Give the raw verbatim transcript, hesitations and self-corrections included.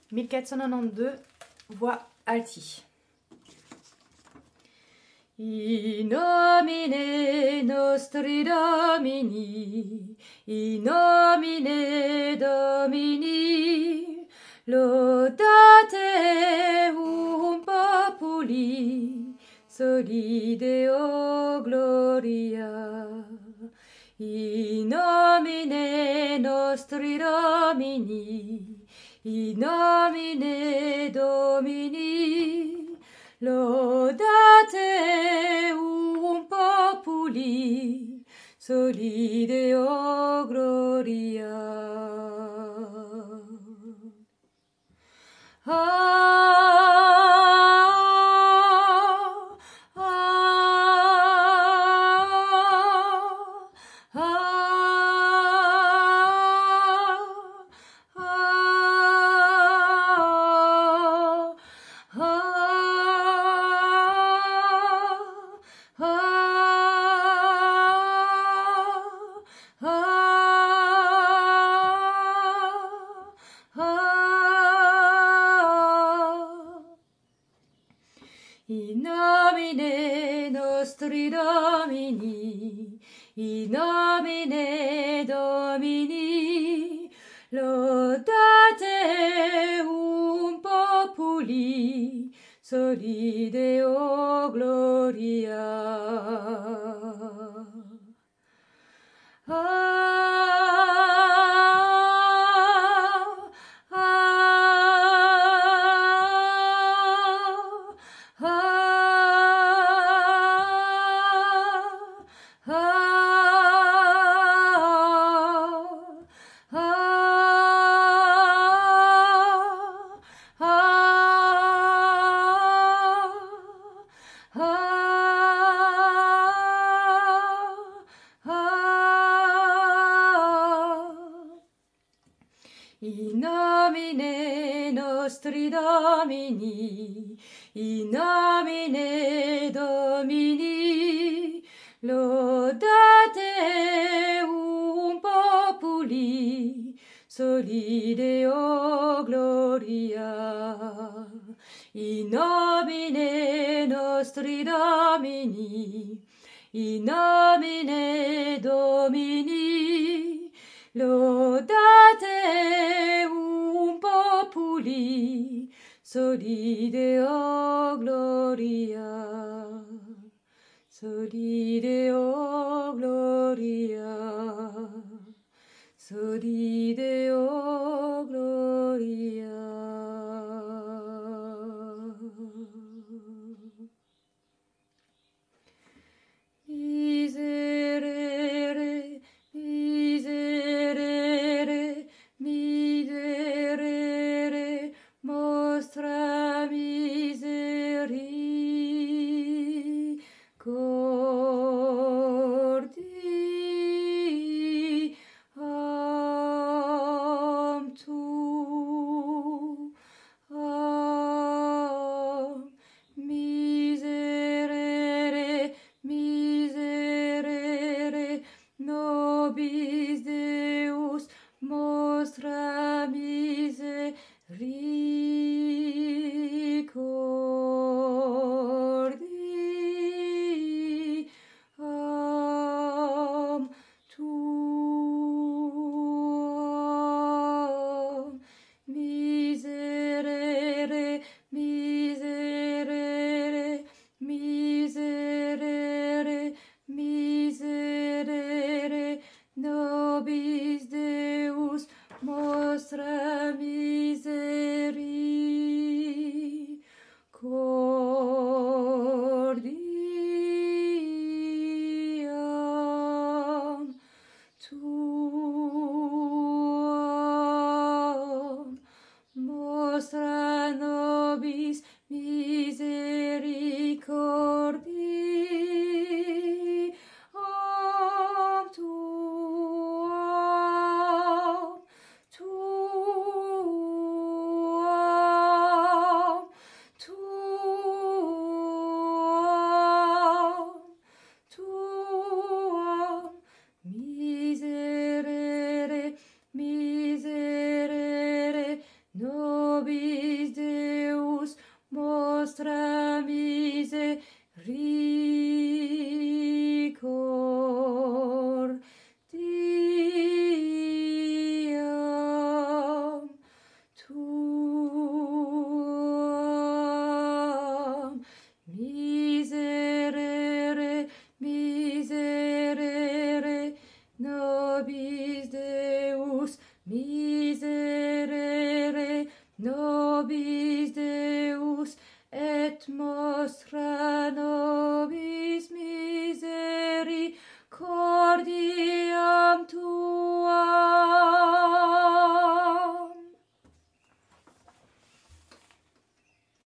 mille quatre cent quatre-vingt-douze, voix alti. In nomine nostri Domini, in nomine Domini, laudate un populi, solideo gloria. In nomine nostri Domini, in nomine Domini, laudate un populi, solideo gloria. Ah, ah, in nomine nostri Domini, in nomine Domini, laudate un populi, solideo gloria. Ah, ah, ah, in nomine nostri Domini, in nomine Domini, laudate un populi, solideo gloria. In nomine nostri Domini, in nomine Domini, laudate un populi, solideo gloria, solideo gloria, solideo gloria. Miserere, miserere, miserere, mostra misericordi am tu, am miserere, miserere, nobis Deus, mostra misericordia.